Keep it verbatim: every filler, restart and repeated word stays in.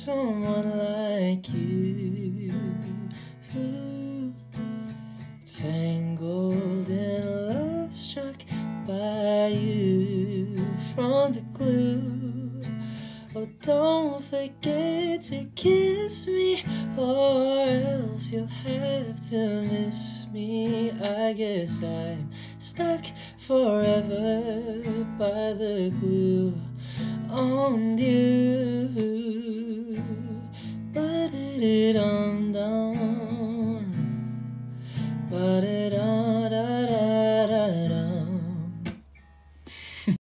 someone like you, tangled in love, struck by you from the glue. Oh, don't forget to kiss me, or else you'll have to miss me. I guess I'm stuck forever by the glue on you.